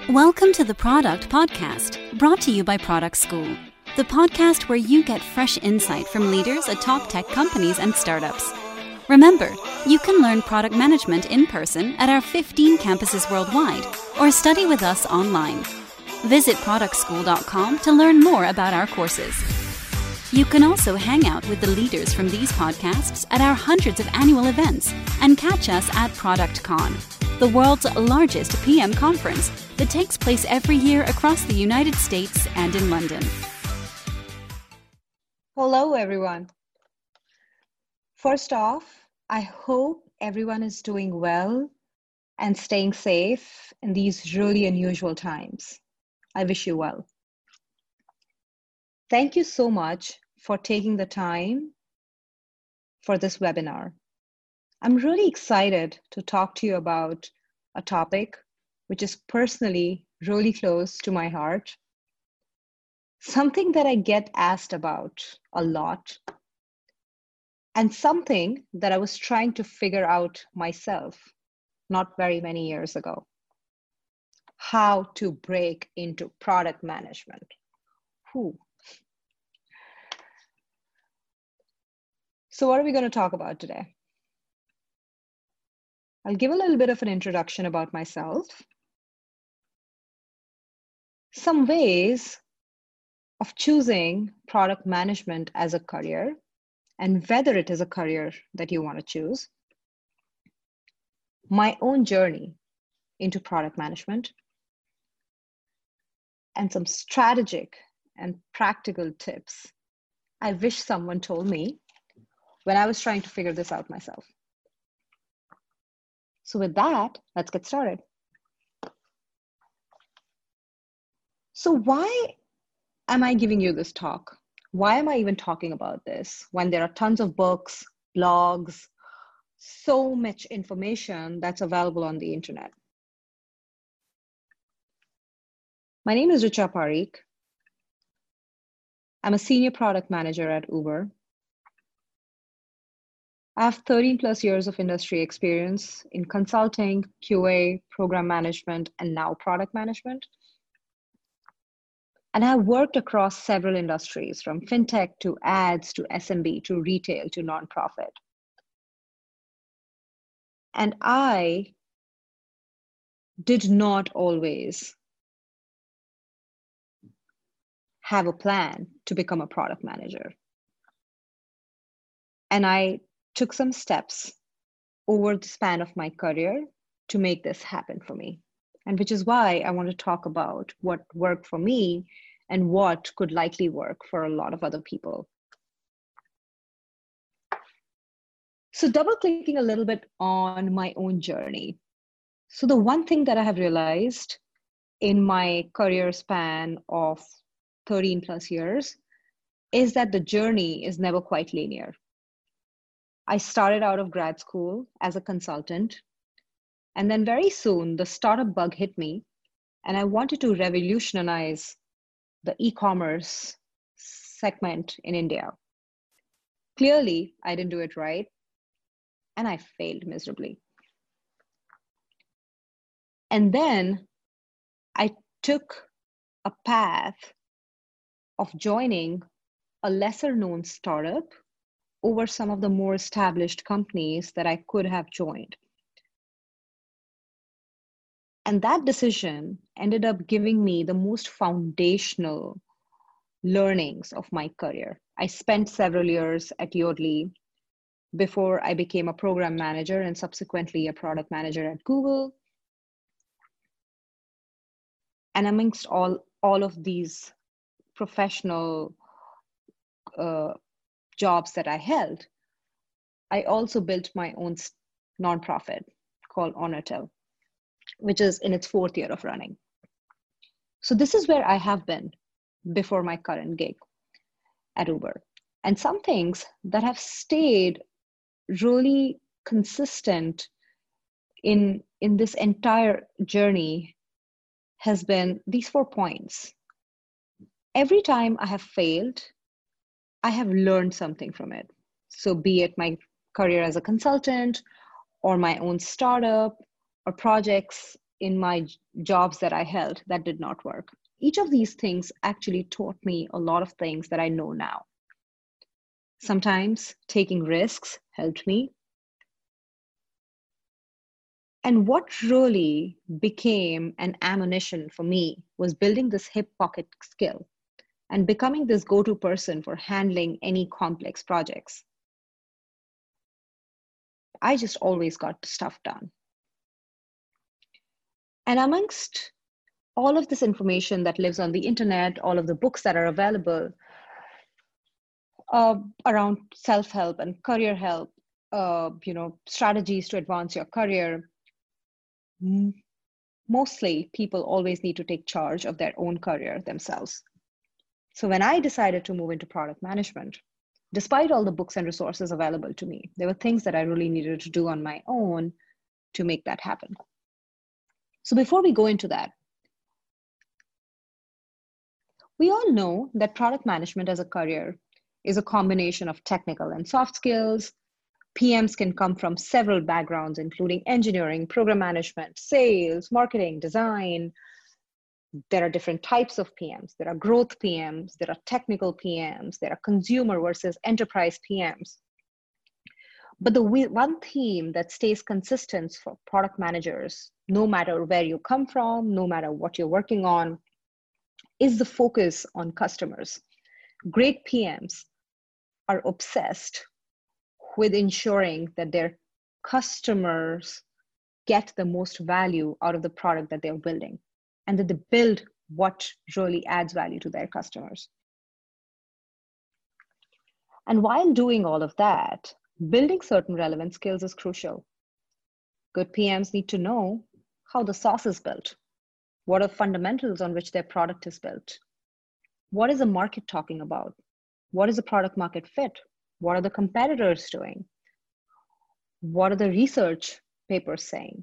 Welcome to the Product Podcast, brought to you by Product School, the podcast where you get fresh insight from leaders at top tech companies and startups. Remember, you can learn product management in person at our 15 campuses worldwide or study with us online. Visit productschool.com to learn more about our courses. You can also hang out with the leaders from these podcasts at our hundreds of annual events and catch us at ProductCon, the world's largest PM conference that takes place every year across the United States and in London. Hello, everyone. First off, I hope everyone is doing well and staying safe in these really unusual times. I wish you well. Thank you so much for taking the time for this webinar. I'm really excited to talk to you about a topic which is personally really close to my heart, something that I get asked about a lot, and something that I was trying to figure out myself not very many years ago: how to break into product management. So what are we going to talk about today? I'll give a little bit of an introduction about myself, some ways of choosing product management as a career, and whether it is a career that you want to choose, my own journey into product management, and some strategic and practical tips I wish someone told me when I was trying to figure this out myself. So with that, let's get started. So why am I giving you this talk? Why am I even talking about this when there are tons of books, blogs, so much information that's available on the internet? My name is Richa Parikh. I'm a senior product manager at Uber. I have 13 plus years of industry experience in consulting, QA, program management, and now product management. And I've worked across several industries, from fintech to ads to SMB to retail to nonprofit. And I did not always have a plan to become a product manager. And I took some steps over the span of my career to make this happen for me. And which is why I want to talk about what worked for me and what could likely work for a lot of other people. So double-clicking a little bit on my own journey. So the one thing that I have realized in my career span of 13 plus years is that the journey is never quite linear. I started out of grad school as a consultant, and then very soon the startup bug hit me, and I wanted to revolutionize the e-commerce segment in India. Clearly, I didn't do it right, and I failed miserably. And then I took a path of joining a lesser known startup over some of the more established companies that I could have joined. And that decision ended up giving me the most foundational learnings of my career. I spent several years at Yodlee before I became a program manager and subsequently a product manager at Google. And amongst all of these professional jobs that I held, I also built my own nonprofit called Honortel, which is in its 4th year of running. So this is where I have been before my current gig at Uber. And some things that have stayed really consistent in this entire journey has been these 4 points. Every time I have failed, I have learned something from it. So be it my career as a consultant or my own startup or projects in my jobs that I held that did not work. Each of these things actually taught me a lot of things that I know now. Sometimes taking risks helped me. And what really became an ammunition for me was building this hip pocket skill and becoming this go-to person for handling any complex projects. I just always got stuff done. And amongst all of this information that lives on the internet, all of the books that are available around self-help and career help, strategies to advance your career, mostly people always need to take charge of their own career themselves. So when I decided to move into product management, despite all the books and resources available to me, there were things that I really needed to do on my own to make that happen. So before we go into that, we all know that product management as a career is a combination of technical and soft skills. PMs can come from several backgrounds, including engineering, program management, sales, marketing, design. There are different types of PMs. There are growth PMs, there are technical PMs, there are consumer versus enterprise PMs. But the one theme that stays consistent for product managers, no matter where you come from, no matter what you're working on, is the focus on customers. Great PMs are obsessed with ensuring that their customers get the most value out of the product that they're building, and that they build what really adds value to their customers. And while doing all of that, building certain relevant skills is crucial. Good PMs need to know how the sauce is built. What are fundamentals on which their product is built? What is the market talking about? What is the product market fit? What are the competitors doing? What are the research papers saying?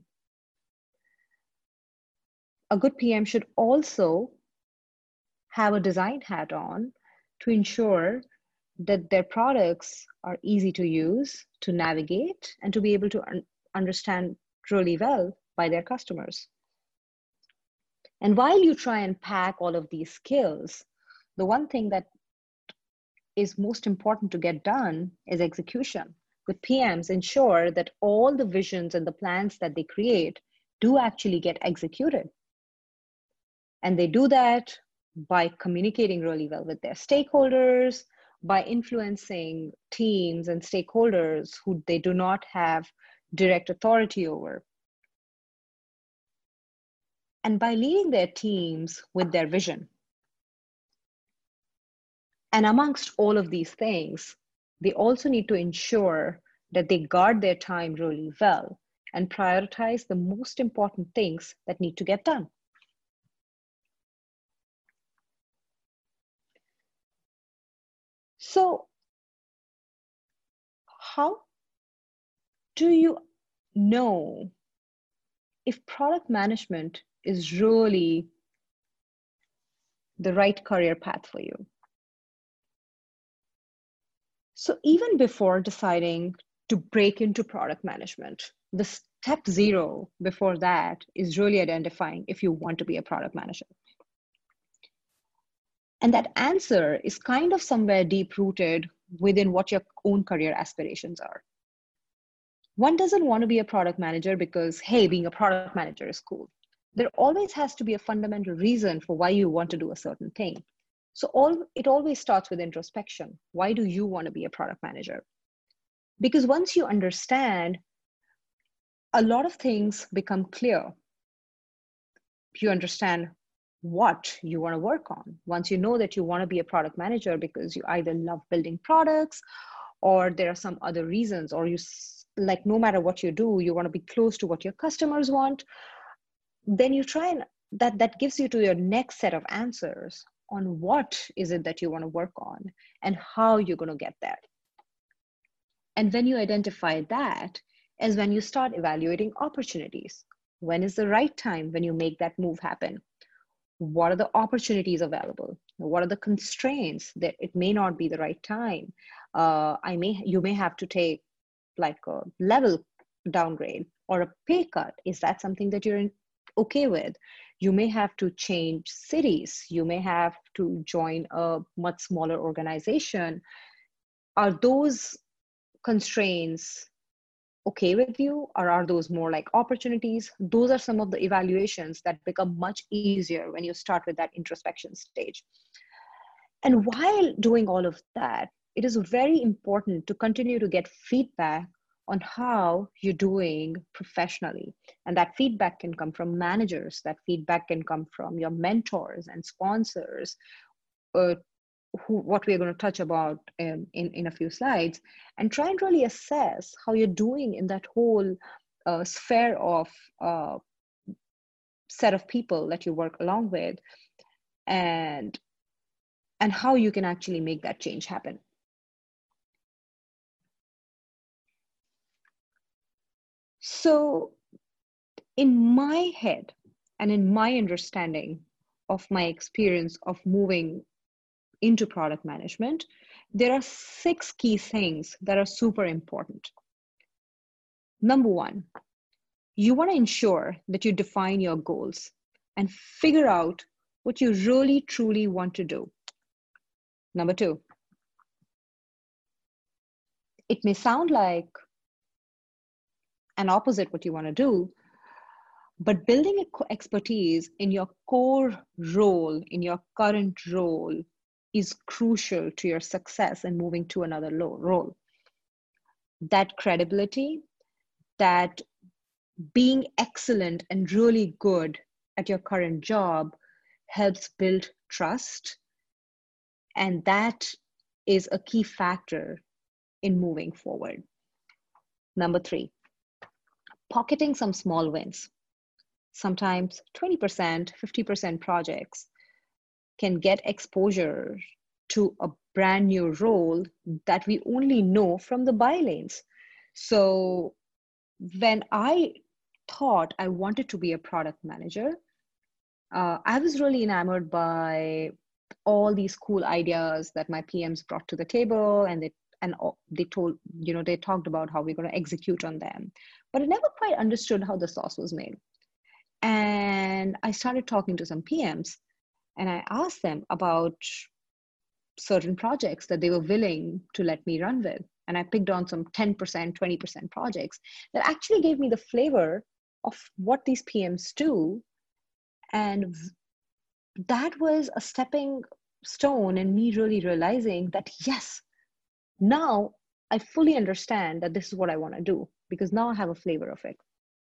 A good PM should also have a design hat on to ensure that their products are easy to use, to navigate, and to be able to understand really well by their customers. And while you try and pack all of these skills, the one thing that is most important to get done is execution. Good PMs ensure that all the visions and the plans that they create do actually get executed. And they do that by communicating really well with their stakeholders, by influencing teams and stakeholders who they do not have direct authority over, and by leading their teams with their vision. And amongst all of these things, they also need to ensure that they guard their time really well and prioritize the most important things that need to get done. So, how do you know if product management is really the right career path for you? So even before deciding to break into product management, the step 0 before that is really identifying if you want to be a product manager. And that answer is kind of somewhere deep rooted within what your own career aspirations are. One doesn't want to be a product manager because, hey, being a product manager is cool. There always has to be a fundamental reason for why you want to do a certain thing. So it always starts with introspection. Why do you want to be a product manager? Because once you understand, a lot of things become clear. You understand what you want to work on. Once you know that you want to be a product manager because you either love building products or there are some other reasons, or you like, no matter what you do, you want to be close to what your customers want, then you try and that gives you to your next set of answers on what is it that you want to work on and how you're going to get there. And when you identify that is when you start evaluating opportunities. When is the right time when you make that move happen? What are the opportunities available? What are the constraints that it may not be the right time? You may have to take like a level downgrade or a pay cut. Is that something that you're okay with. You may have to change cities. You may have to join a much smaller organization. Are those constraints okay with you, or are those more like opportunities? Those are some of the evaluations that become much easier when you start with that introspection stage. And while doing all of that, it is very important to continue to get feedback on how you're doing professionally. And that feedback can come from managers, that feedback can come from your mentors and sponsors, what we're going to touch about in a few slides, and try and really assess how you're doing in that whole sphere of set of people that you work along with, and how you can actually make that change happen. So in my head and in my understanding of my experience of moving into product management, there are 6 key things that are super important. Number 1, you want to ensure that you define your goals and figure out what you really truly want to do. Number 2, it may sound like an opposite what you want to do, but building expertise in your core role, in your current role, is crucial to your success in moving to another role. That credibility, that being excellent and really good at your current job helps build trust. And that is a key factor in moving forward. Number 3, pocketing some small wins. Sometimes 20%, 50% projects can get exposure to a brand new role that we only know from the bylanes. So when I thought I wanted to be a product manager, I was really enamored by all these cool ideas that my PMs brought to the table, and they told, they talked about how we're going to execute on them. But I never quite understood how the sauce was made. And I started talking to some PMs, and I asked them about certain projects that they were willing to let me run with. And I picked on some 10%, 20% projects that actually gave me the flavor of what these PMs do. And that was a stepping stone in me really realizing that, yes, now I fully understand that this is what I want to do, because now I have a flavor of it.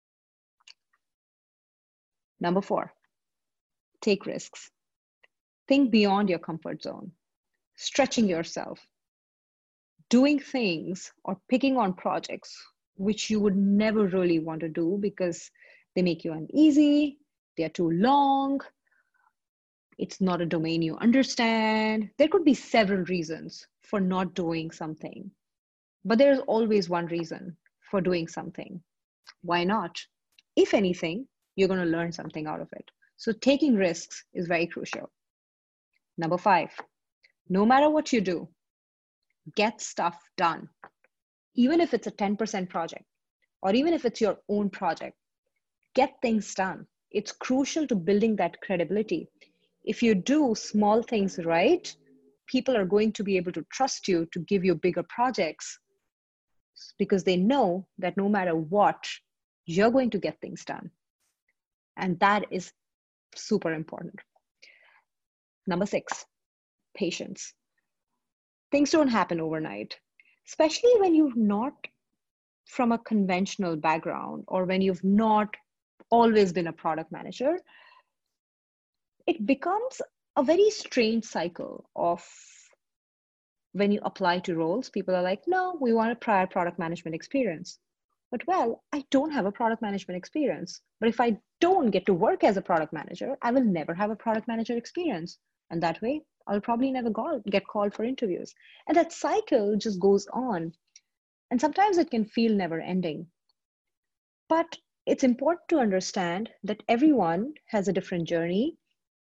Number 4, take risks. Think beyond your comfort zone, stretching yourself, doing things or picking on projects which you would never really want to do because they make you uneasy, they're too long, it's not a domain you understand. There could be several reasons for not doing something, but there's always one reason for doing something. Why not? If anything, you're going to learn something out of it. So taking risks is very crucial. Number 5, no matter what you do, get stuff done. Even if it's a 10% project, or even if it's your own project, get things done. It's crucial to building that credibility. If you do small things right, people are going to be able to trust you to give you bigger projects, because they know that no matter what, you're going to get things done. And that is super important. Number 6, patience. Things don't happen overnight, especially when you've not from a conventional background, or when you've not always been a product manager. It becomes a very strange cycle of when you apply to roles, people are like, no, we want a prior product management experience. But well, I don't have a product management experience. But if I don't get to work as a product manager, I will never have a product manager experience. And that way, I'll probably never get called for interviews. And that cycle just goes on. And sometimes it can feel never ending. But it's important to understand that everyone has a different journey.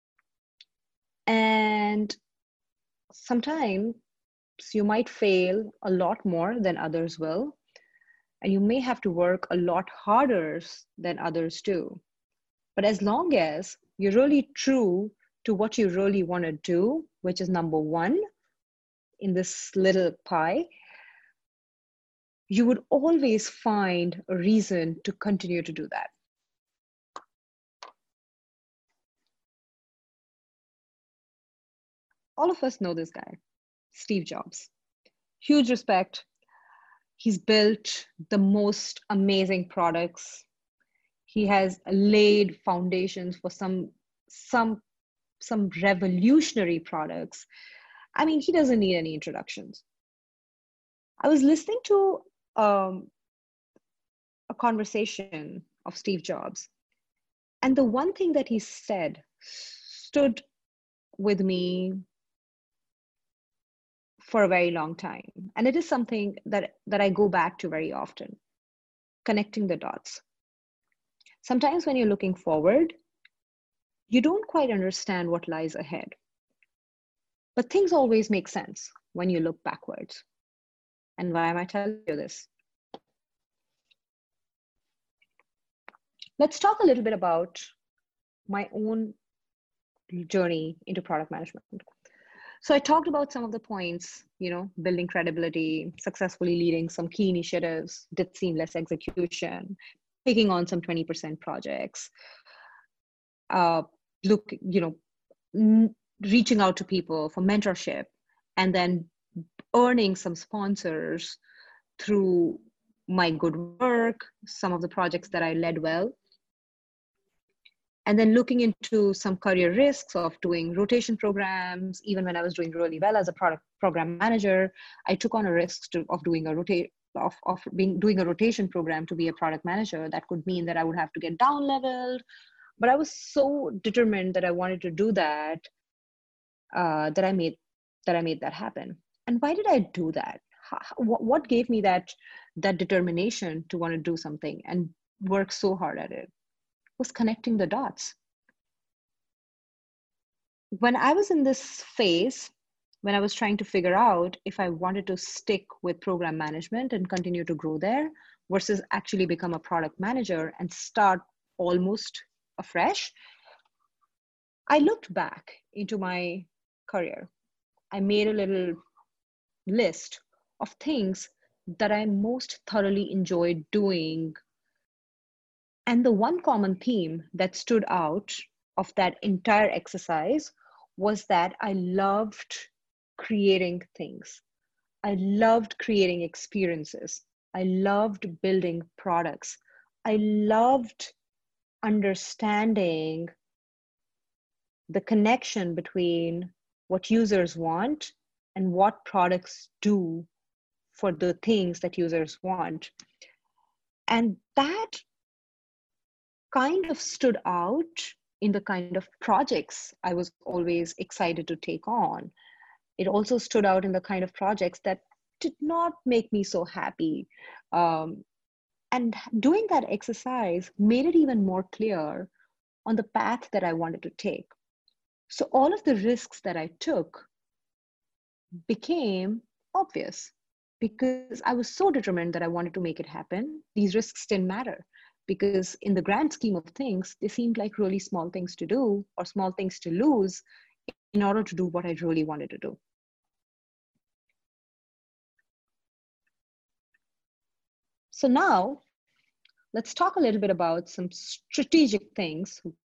And sometimes you might fail a lot more than others will. And you may have to work a lot harder than others do. But as long as you're really true to what you really want to do, which is number one in this little pie, you would always find a reason to continue to do that. All of us know this guy, Steve Jobs. Huge respect. He's built the most amazing products. He has laid foundations for some revolutionary products. I mean, he doesn't need any introductions. I was listening to a conversation of Steve Jobs, and the one thing that he said stood with me for a very long time. And it is something that I go back to very often, connecting the dots. Sometimes when you're looking forward, you don't quite understand what lies ahead. But things always make sense when you look backwards. And why am I telling you this? Let's talk a little bit about my own journey into product management. So I talked about some of the points, building credibility, successfully leading some key initiatives, did seamless execution, taking on some 20% projects, reaching out to people for mentorship, and then earning some sponsors through my good work, some of the projects that I led well. And then looking into some career risks of doing rotation programs. Even when I was doing really well as a product program manager, I took on a risk of doing a rotation program to be a product manager. That could mean that I would have to get down leveled. But I was so determined that I wanted to do that, that I made that happen. And why did I do that? What gave me that determination to want to do something and work so hard at it? Was connecting the dots. When I was in this phase, when I was trying to figure out if I wanted to stick with program management and continue to grow there versus actually become a product manager and start almost afresh, I looked back into my career. I made a little list of things that I most thoroughly enjoyed doing. And the one common theme that stood out of that entire exercise was that I loved creating things. I loved creating experiences. I loved building products. I loved understanding the connection between what users want and what products do for the things that users want. And that kind of stood out in the kind of projects I was always excited to take on. It also stood out in the kind of projects that did not make me so happy. And doing that exercise made it even more clear on the path that I wanted to take. So all of the risks that I took became obvious because I was so determined that I wanted to make it happen. These risks didn't matter, because in the grand scheme of things, they seemed like really small things to do or small things to lose in order to do what I really wanted to do. So now let's talk a little bit about some strategic things you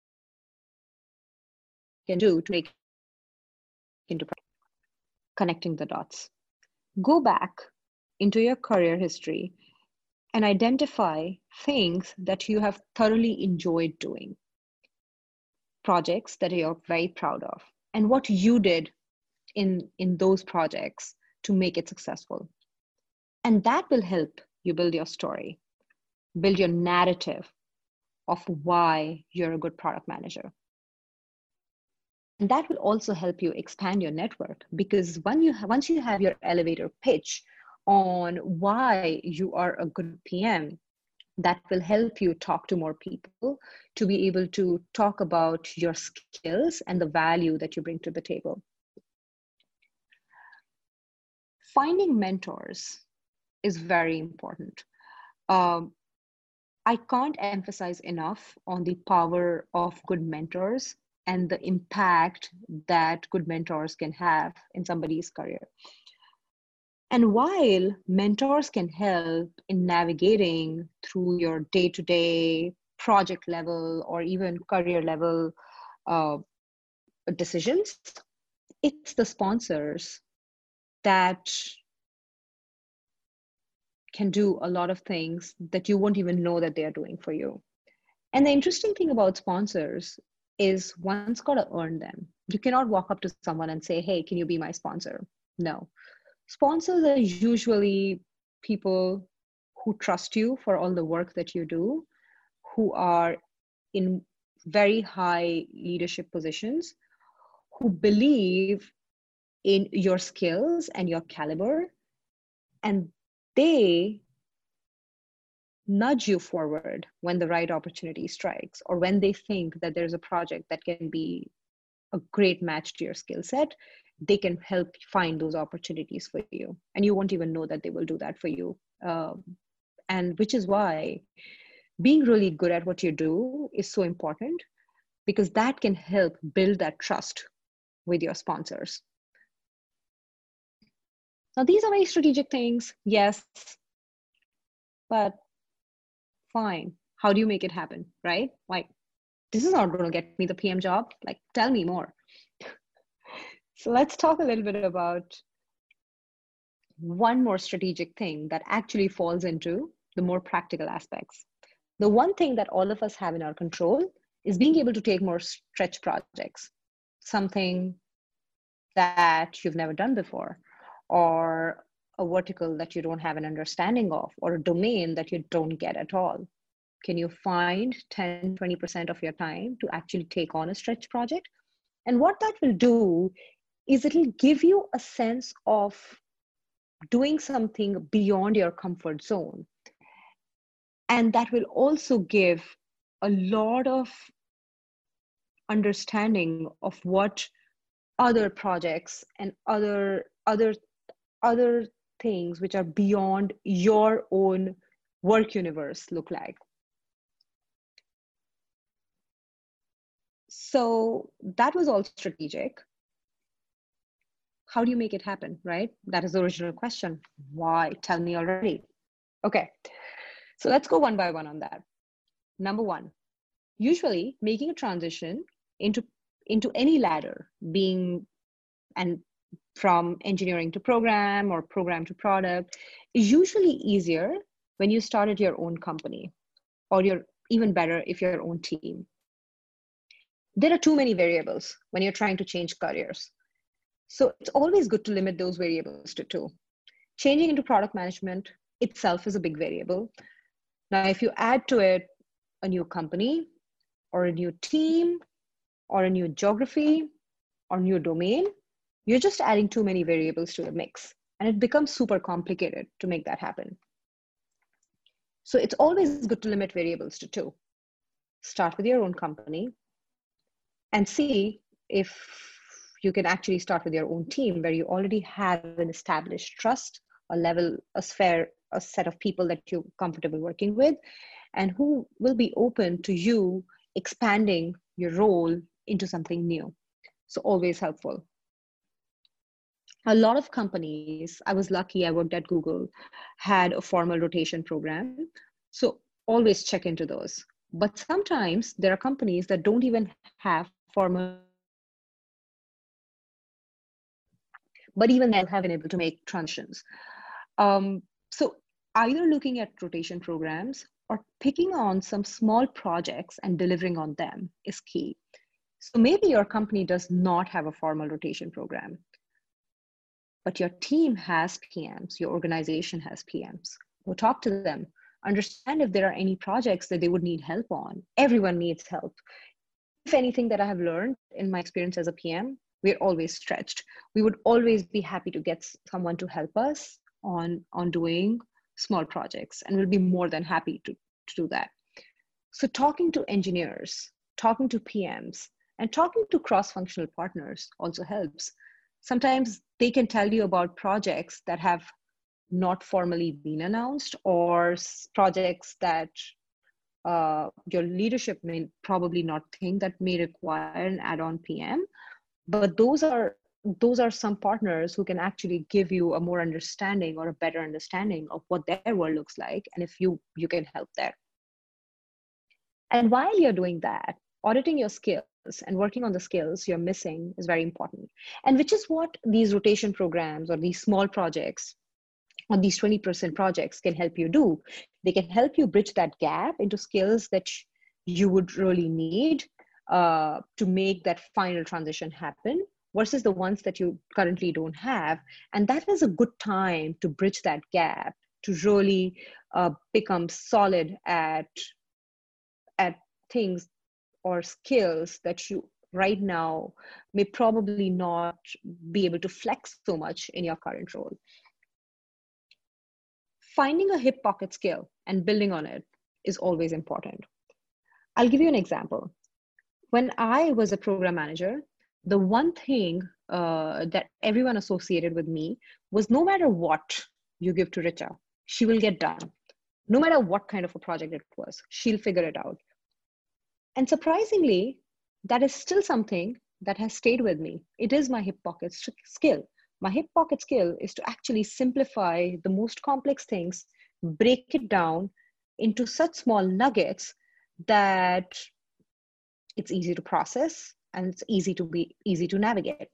can do to make into connecting the dots. Go back into your career history and identify things that you have thoroughly enjoyed doing, projects that you're very proud of, and what you did in those projects to make it successful. And that will help you build your story, build your narrative of why you're a good product manager. And that will also help you expand your network, because once you have your elevator pitch on why you are a good PM, that will help you talk to more people to be able to talk about your skills and the value that you bring to the table. Finding mentors is very important. I can't emphasize enough on the power of good mentors and the impact that good mentors can have in somebody's career. And while mentors can help in navigating through your day-to-day project level or even career level uh, decisions, it's the sponsors that can do a lot of things that you won't even know that they are doing for you. And the interesting thing about sponsors is one's got to earn them. You cannot walk up to someone and say, hey, can you be my sponsor? No. Sponsors are usually people who trust you for all the work that you do, who are in very high leadership positions, who believe in your skills and your caliber, and they nudge you forward when the right opportunity strikes, or when they think that there's a project that can be a great match to your skill set. They can help find those opportunities for you, and you won't even know that they will do that for you. And which is why being really good at what you do is so important, because that can help build that trust with your sponsors. Now, these are very strategic things, yes, but fine. How do you make it happen, right? Like, this is not going to get me the PM job. Like, tell me more. So let's talk a little bit about one more strategic thing that actually falls into the more practical aspects. The one thing that all of us have in our control is being able to take more stretch projects, something that you've never done before, or a vertical that you don't have an understanding of, or a domain that you don't get at all. Can you find 10, 20% of your time to actually take on a stretch project? And what that will do is it'll give you a sense of doing something beyond your comfort zone. And that will also give a lot of understanding of what other projects and other things which are beyond your own work universe look like. So that was all strategic. How do you make it happen, right? That is the original question. Why? Tell me already. Okay, so let's go one by one on that. Number one, usually making a transition into any ladder, being and from engineering to program or program to product, is usually easier when you started your own company, or you're even better if you're your own team. There are too many variables when you're trying to change careers. So it's always good to limit those variables to two. Changing into product management itself is a big variable. Now, if you add to it a new company or a new team or a new geography or new domain, you're just adding too many variables to the mix, and it becomes super complicated to make that happen. So it's always good to limit variables to two. Start with your own company and see if you can actually start with your own team where you already have an established trust, a set of people that you're comfortable working with, and who will be open to you expanding your role into something new. So always helpful. A lot of companies, I was lucky, I worked at Google, had a formal rotation program. So always check into those. But sometimes there are companies that don't even have formal, but even they have been able to make transitions. So either looking at rotation programs or picking on some small projects and delivering on them is key. So maybe your company does not have a formal rotation program, but your team has PMs, your organization has PMs. Go talk to them, understand if there are any projects that they would need help on. Everyone needs help. If anything that I have learned in my experience as a PM, we're always stretched. We would always be happy to get someone to help us on doing small projects, and we'll be more than happy to do that. So talking to engineers, talking to PMs, and talking to cross-functional partners also helps. Sometimes they can tell you about projects that have not formally been announced, or projects that Your leadership may probably not think that may require an add-on PM, but those are some partners who can actually give you a more understanding or a better understanding of what their world looks like, and if you can help there. And while you're doing that, auditing your skills and working on the skills you're missing is very important, and which is what these rotation programs or these small projects or these 20% projects can help you do. They can help you bridge that gap into skills that you would really need to make that final transition happen versus the ones that you currently don't have. And that is a good time to bridge that gap, to really become solid at things or skills that you right now may probably not be able to flex so much in your current role. Finding a hip pocket skill and building on it is always important. I'll give you an example. When I was a program manager, the one thing that everyone associated with me was no matter what you give to Richa, she will get done. No matter what kind of a project it was, she'll figure it out. And surprisingly, that is still something that has stayed with me. It is my hip pocket skill. My hip pocket skill is to actually simplify the most complex things, break it down into such small nuggets that it's easy to process and it's easy to navigate.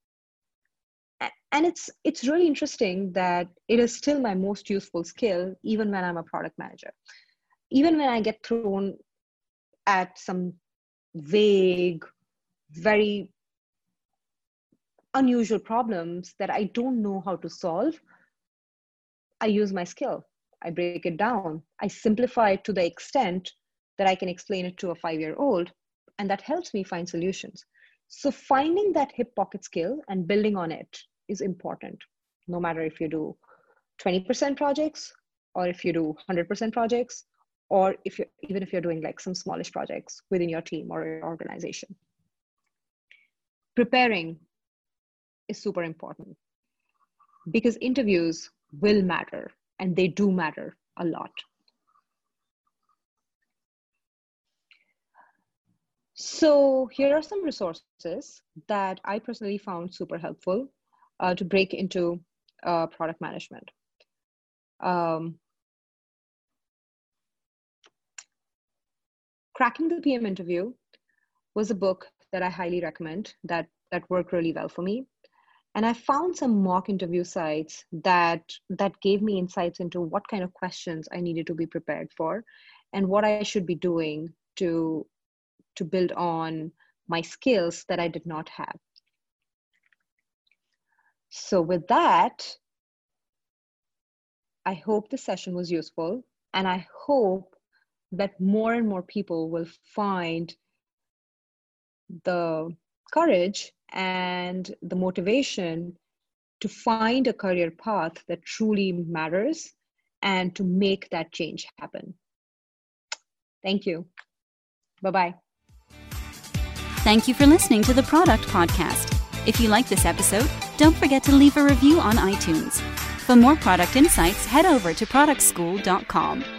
And it's really interesting that it is still my most useful skill, even when I'm a product manager. Even when I get thrown at some vague, very unusual problems that I don't know how to solve, I use my skill. I break it down. I simplify it to the extent that I can explain it to a 5-year-old, and that helps me find solutions. So finding that hip pocket skill and building on it is important, no matter if you do 20% projects or if you do 100% projects, or even if you're doing like some smallish projects within your team or your organization. Preparing is super important because interviews will matter, and they do matter a lot. So here are some resources that I personally found super helpful to break into product management. Cracking the PM Interview was a book that I highly recommend that worked really well for me. And I found some mock interview sites that gave me insights into what kind of questions I needed to be prepared for and what I should be doing to build on my skills that I did not have. So with that, I hope the session was useful, and I hope that more and more people will find the courage and the motivation to find a career path that truly matters and to make that change happen. Thank you. Bye-bye. Thank you for listening to the Product Podcast. If you like this episode, don't forget to leave a review on iTunes. For more product insights, head over to productschool.com.